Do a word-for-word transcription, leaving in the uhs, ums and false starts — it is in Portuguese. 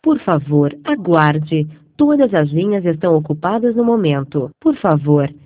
Por favor, aguarde. Todas as linhas estão ocupadas no momento. Por favor,